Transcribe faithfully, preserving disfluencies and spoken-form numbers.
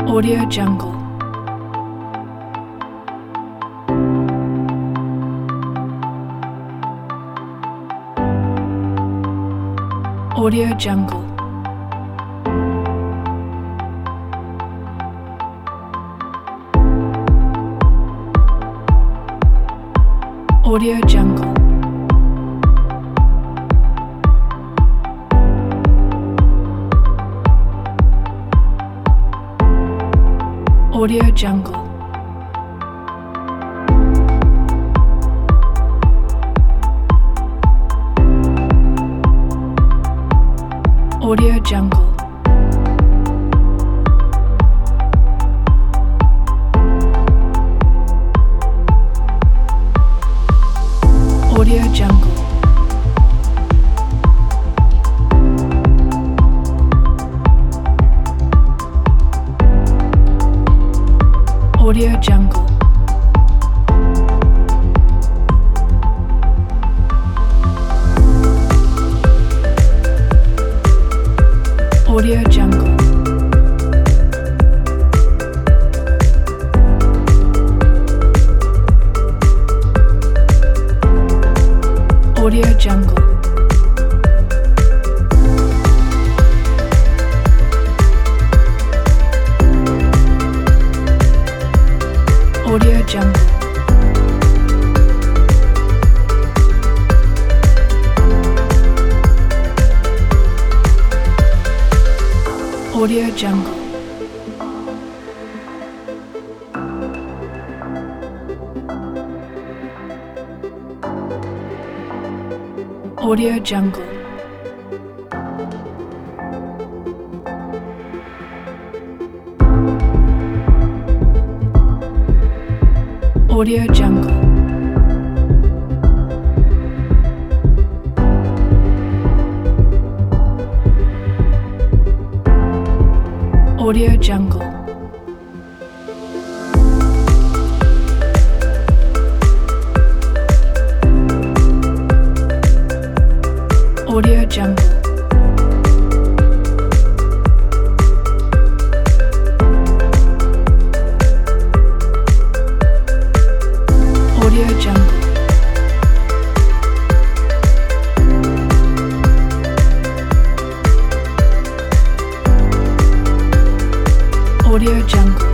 Audio Jungle. Audio Jungle. Audio Jungle. Audio Jungle. Audio Jungle. Audio Jungle. Audio Jungle. Audio Jungle. Audio Jungle. Audio Jungle. Audio Jungle. Audio Jungle. Audio Jungle. Audio Jungle. Audio Jungle. Audio Jungle. Audio Jungle.